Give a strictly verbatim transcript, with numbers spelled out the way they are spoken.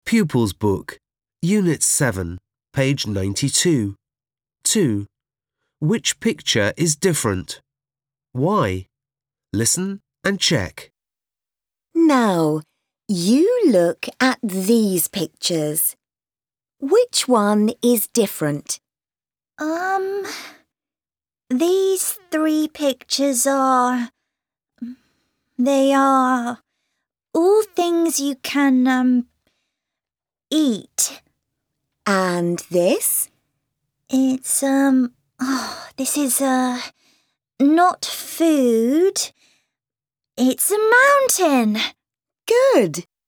Pupils Book, Unit seven, page ninety-two. two. Which picture is different? Why? Listen and check. Now, you look at these pictures. Which one is different? Um, these three pictures are... They are all things you can, um, eat. And this? It's, um, oh, this is, uh, not food. It's a mountain. Good.